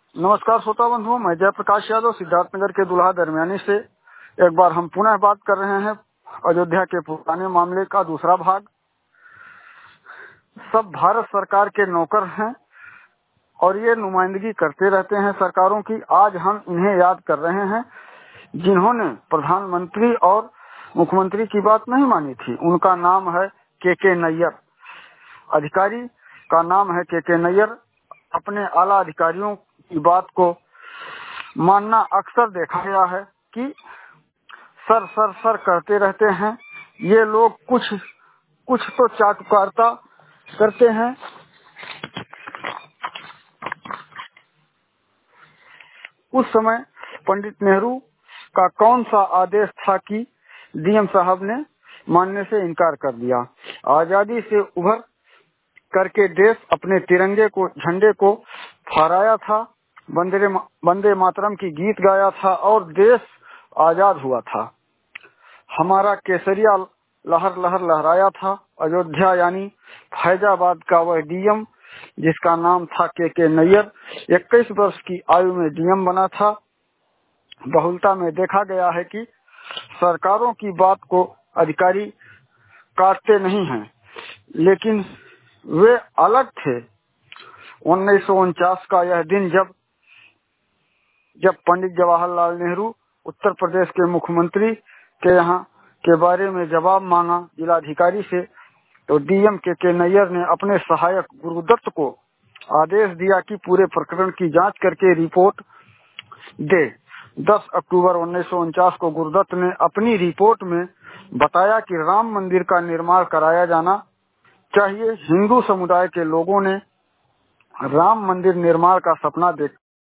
नमस्कार श्रोता बंधुओं, मैं जयप्रकाश यादव सिद्धार्थनगर के दुल्हा दरमियानी से एक बार हम पुनः बात कर रहे हैं अयोध्या के पुराने मामले का दूसरा भाग। सब भारत सरकार के नौकर हैं और ये नुमाइंदगी करते रहते हैं सरकारों की। आज हम इन्हें याद कर रहे हैं जिन्होंने प्रधानमंत्री और मुख्यमंत्री की बात नहीं मानी थी। उनका नाम है के नैयर। अधिकारी का नाम है के नैयर। अपने आला अधिकारियों की बात को मानना अक्सर देखा गया है कि सर सर सर करते रहते हैं। ये लोग कुछ तो चाटुकारिता करते हैं। उस समय पंडित नेहरू का कौन सा आदेश था कि डीएम साहब ने मानने से इनकार कर दिया। आजादी से उभर करके देश अपने तिरंगे को झंडे को फहराया था, वंदे मातरम की गीत गाया था और देश आजाद हुआ था। हमारा केसरिया लहर लहर लहराया था। अयोध्या यानी फैजाबाद का वह डीएम जिसका नाम था के नैयर 21 वर्ष की आयु में डीएम बना था। बहुलता में देखा गया है कि सरकारों की बात को अधिकारी काटते नहीं हैं, लेकिन वे अलग थे। 1949 का यह दिन जब पंडित जवाहरलाल नेहरू उत्तर प्रदेश के मुख्यमंत्री के यहाँ के बारे में जवाब मांगा जिलाधिकारी से, तो डीएम के नैयर ने अपने सहायक गुरुदत्त को आदेश दिया कि पूरे प्रकरण की जांच करके रिपोर्ट दे। 10 अक्टूबर 1949 को गुरुदत्त ने अपनी रिपोर्ट में बताया कि राम मंदिर का निर्माण कराया जाना चाहिए। हिंदू समुदाय के लोगों ने राम मंदिर निर्माण का सपना